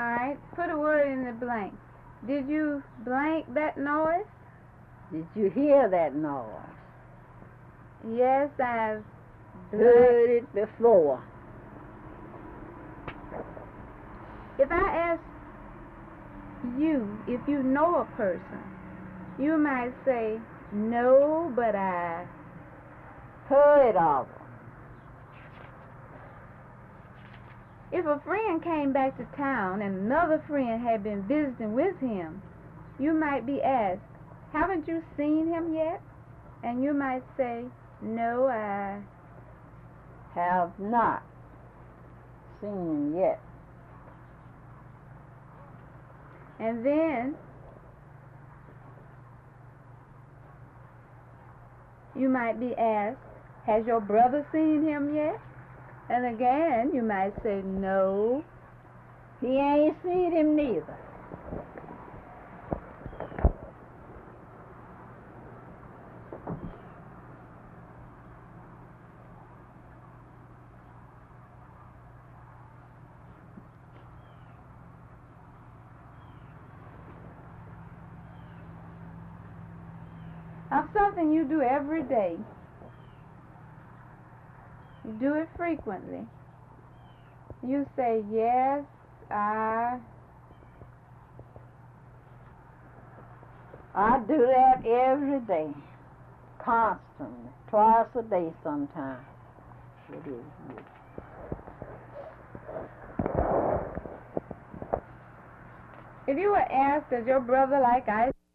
right, put a word in the blank. Did you blank that noise? Did you hear that noise? Yes, I've Heard it before. If I ask you if you know a person, you might say, no, but I Heard of them. If a friend came back to town and another friend had been visiting with him, you might be asked, haven't you seen him yet? And you might say, no, I Have not seen him yet. And then you might be asked, has your brother seen him yet? And again, you might say, no. He ain't seen him neither. Now, something you do every day. You do it frequently. You say, yes, I do that every day. Constantly. Twice a day sometimes. It is good. If you were asked, does your brother like ice